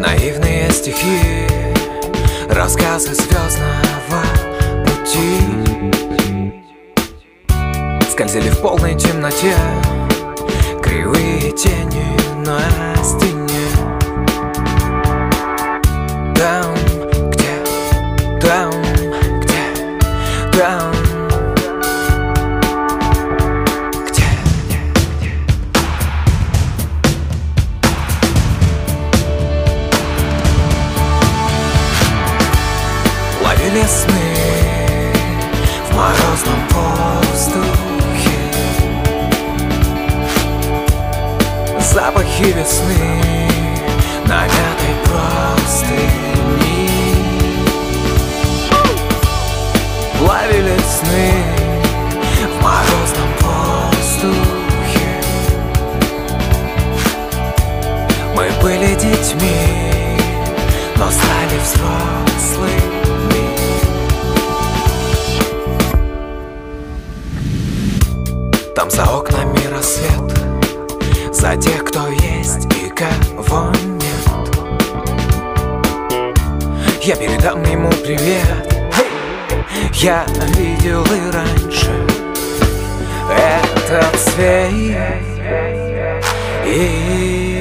Наивные стихи, рассказы звездного пути скользили в полной темноте, кривые тени на стене. Там, где, там, где, там, ловили сны в морозном воздухе, запахи весны на мятой простыни. Ловили сны в морозном воздухе. Мы были детьми, но стали взрослыми. Там за окнами рассвет, за тех, кто есть и кого нет. Я передам ему привет. Я видел и раньше этот цвет.